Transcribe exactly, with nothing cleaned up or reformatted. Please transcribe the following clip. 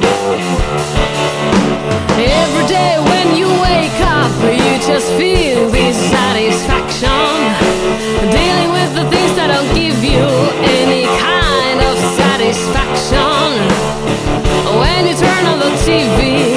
Every day when you wake up, you just feel this satisfaction, dealing with the things that don't give you any kind of satisfaction. When you turn on the T V,